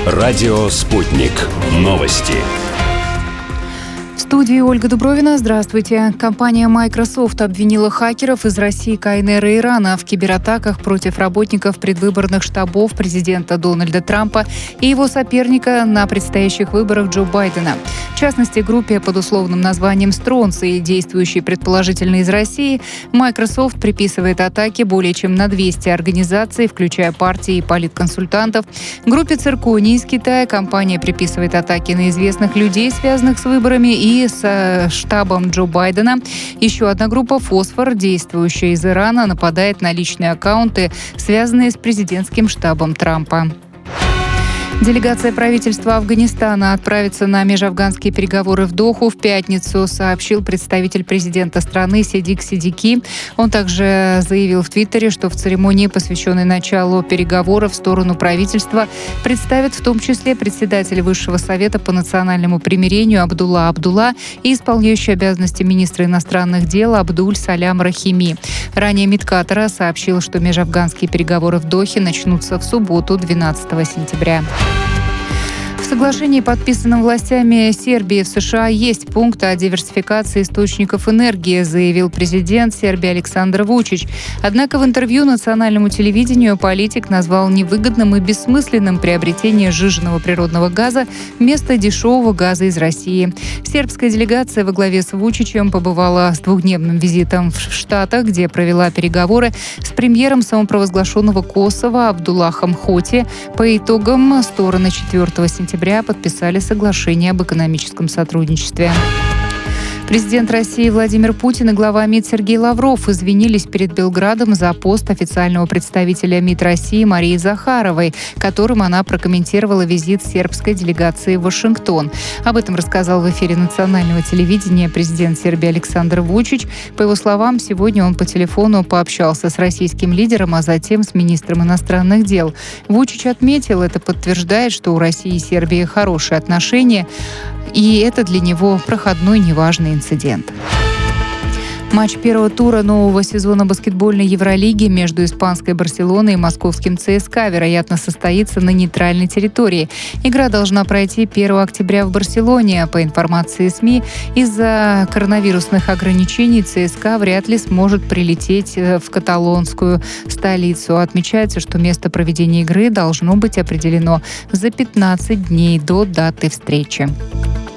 Радио «Спутник». Новости. В студии Ольга Дубровина. Здравствуйте. Компания Microsoft обвинила хакеров из России, КНР и Ирана в кибератаках против работников предвыборных штабов президента Дональда Трампа и его соперника на предстоящих выборах Джо Байдена. В частности, группе под условным названием «Стронцы», действующей предположительно из России, Microsoft приписывает атаки более чем на 200 организаций, включая партии и политконсультантов. Группе «Цирконий» из Китая компания приписывает атаки на известных людей, связанных с выборами, и с штабом Джо Байдена. Еще одна группа «Фосфор», действующая из Ирана, нападает на личные аккаунты, связанные с президентским штабом Трампа. Делегация правительства Афганистана отправится на межафганские переговоры в Доху в пятницу, сообщил представитель президента страны Сидик Сидики. Он также заявил в Твиттере, что в церемонии, посвященной началу переговоров в сторону правительства, представят в том числе председатель Высшего совета по национальному примирению Абдулла Абдулла и исполняющий обязанности министра иностранных дел Абдуль Салям Рахими. Ранее МИД Катара сообщил, что межафганские переговоры в Дохе начнутся в субботу, 12 сентября. В соглашении, подписанном властями Сербии в США, есть пункт о диверсификации источников энергии, заявил президент Сербии Александр Вучич. Однако в интервью национальному телевидению политик назвал невыгодным и бессмысленным приобретение сжиженного природного газа вместо дешевого газа из России. Сербская делегация во главе с Вучичем побывала с двухдневным визитом в Штатах, где провела переговоры с премьером самопровозглашенного Косово Абдуллахом Хоти. По итогам стороны 4 сентября подписали соглашение об экономическом сотрудничестве. Президент России Владимир Путин и глава МИД Сергей Лавров извинились перед Белградом за пост официального представителя МИД России Марии Захаровой, которым она прокомментировала визит сербской делегации в Вашингтон. Об этом рассказал в эфире национального телевидения президент Сербии Александр Вучич. По его словам, сегодня он по телефону пообщался с российским лидером, а затем с министром иностранных дел. Вучич отметил, это подтверждает, что у России и Сербии хорошие отношения, и это для него проходной неважный инцидент. Матч первого тура нового сезона баскетбольной Евролиги между испанской Барселоной и московским ЦСКА, вероятно, состоится на нейтральной территории. Игра должна пройти 1 октября в Барселоне. По информации СМИ, из-за коронавирусных ограничений ЦСКА вряд ли сможет прилететь в каталонскую столицу. Отмечается, что место проведения игры должно быть определено за 15 дней до даты встречи.